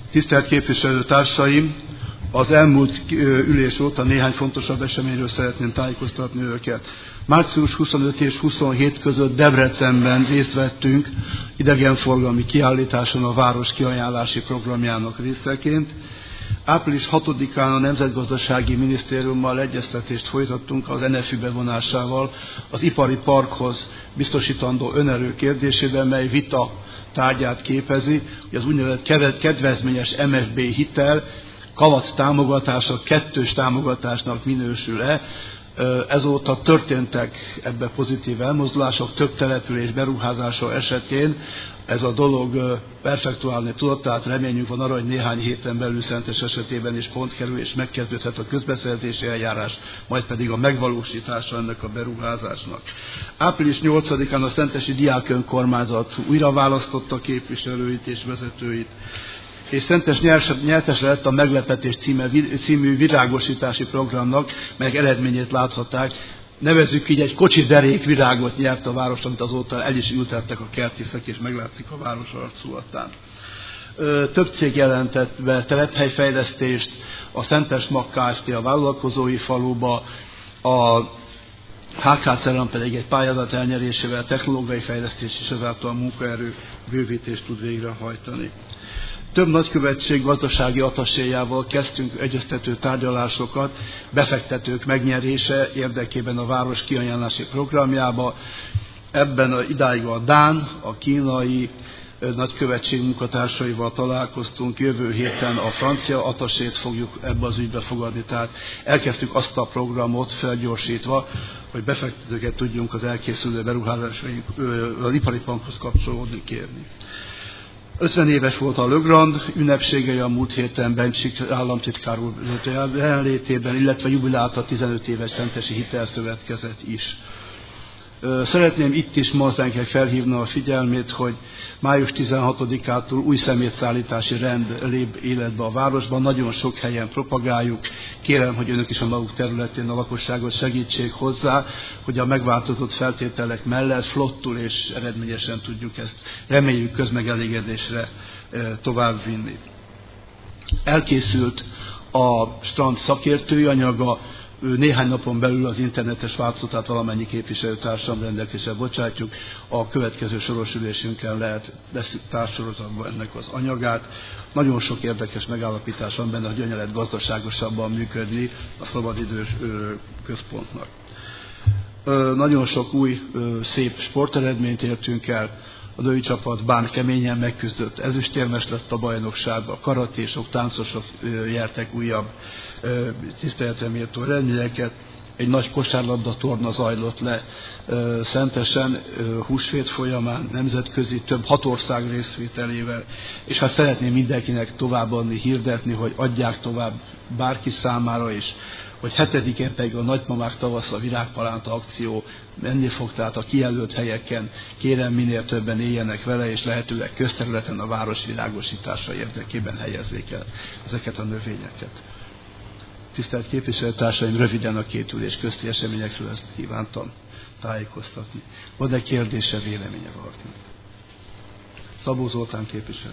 Tisztelt képviselőtársaim! Az elmúlt ülés óta néhány fontosabb eseményről szeretném tájékoztatni őket. Március 25 és 27 között Debrecenben részt vettünk idegenforgalmi kiállításon a város kiajánlási programjának részeként. Április 6-án a Nemzetgazdasági Minisztériummal egyeztetést folytattunk az NFÜ bevonásával az ipari parkhoz biztosítandó önerő kérdésében, mely vita tárgyát képezi, hogy az úgynevezett kedvezményes MFB hitel kamat támogatása kettős támogatásnak minősül-e. Ezóta történtek ebbe pozitív elmozdulások, több település beruházása esetén ez a dolog perfektuálni tudott, tehát reményünk van arra, hogy néhány héten belül Szentes esetében is pont kerül, és megkezdődhet a közbeszerzési eljárás, majd pedig a megvalósítása ennek a beruházásnak. Április 8-án a szentesi diákönkormányzat újra választotta képviselőit és vezetőit, és Szentes nyertese lett a Meglepetés című virágosítási programnak, meg eredményét láthatták. Nevezzük így, egy kocsi derék virágot nyert a város, amit azóta el is ültettek a kertészek, és meglátszik a város arculatán. Több cég jelentett be telephelyfejlesztést, a Szentes Mag Kft. A vállalkozói faluba, a HK Ceram pedig egy pályázat elnyerésével technológiai fejlesztés és ezáltal munkaerő bővítést tud végrehajtani. Több nagykövetség gazdasági attaséjával kezdtünk egyeztető tárgyalásokat befektetők megnyerése érdekében a város kiajánlási programjába. Ebben idáig a dán, a kínai nagykövetség munkatársaival találkoztunk, jövő héten a francia attasét fogjuk ebbe az ügybe fogadni, tehát elkezdtük azt a programot felgyorsítva, hogy befektetőket tudjunk az elkészülő beruházásaink az ipari bankhoz kapcsolódni kérni. 50 éves volt a Le Grand ünnepségei a múlt héten Bencsik államtitkár úr jelenlétében, illetve jubilálta 15 éves Szentesi Hitelszövetkezet is. Szeretném itt is mozdányknek felhívni a figyelmét, hogy május 16-ától új szemétszállítási rend lép életbe a városban, nagyon sok helyen propagáljuk. Kérem, hogy önök is a maguk területén a lakosságot segítsék hozzá, hogy a megváltozott feltételek mellett flottul és eredményesen tudjuk ezt, reméljük, közmegelégedésre továbbvinni. Elkészült a strand szakértői anyaga, néhány napon belül az internetes változatát valamennyi képviselőtársam rendelkezésre bocsátjuk. A következő soros ülésünkön lesz társsorozatban ennek az anyagát. Nagyon sok érdekes megállapítás van benne, hogy hogyan lehet gazdaságosabban működni a szabadidős központnak. Nagyon sok új, szép sporteredményt értünk el. A női csapat bán keményen megküzdött, ezüstérmes lett a bajnokságban, a karatésok, táncosok nyertek újabb tiszteletre méltó eredményeket. Egy nagy kosárlabda torna zajlott le Szentesen húsvét folyamán, nemzetközi, több 6 ország részvételével, és hát szeretném mindenkinek továbbadni, hirdetni, hogy adják tovább bárki számára is, hogy 7-én pedig a Nagymamák tavasz a virágpalánta akció menni fog, tehát a kijelölt helyeken kérem minél többen éljenek vele, és lehetőleg közterületen a város világosítása érdekében helyezzék el ezeket a növényeket. Tisztelt képviselőtársaim, röviden a két ülés közti eseményekről ezt kívántam tájékoztatni. Van-e kérdése, véleménye valakinek? Szabó Zoltán képviselő.